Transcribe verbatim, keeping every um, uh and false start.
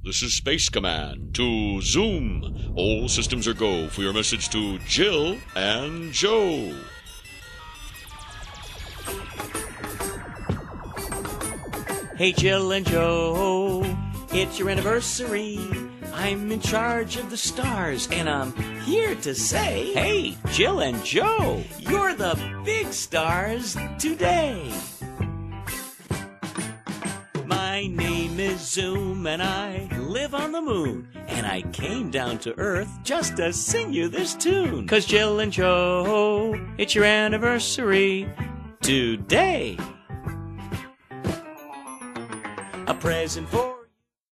this is Space Command to Zoom. All systems are go for your message to Jill and Joe. Hey, Jill and Joe, it's your anniversary. I'm in charge of the stars, and I'm here to say, hey, Jill and Joe, you're the big stars today. My name is Zoom, and I live on the moon, and I came down to Earth just to sing you this tune. 'Cause Jill and Joe, it's your anniversary today. A present for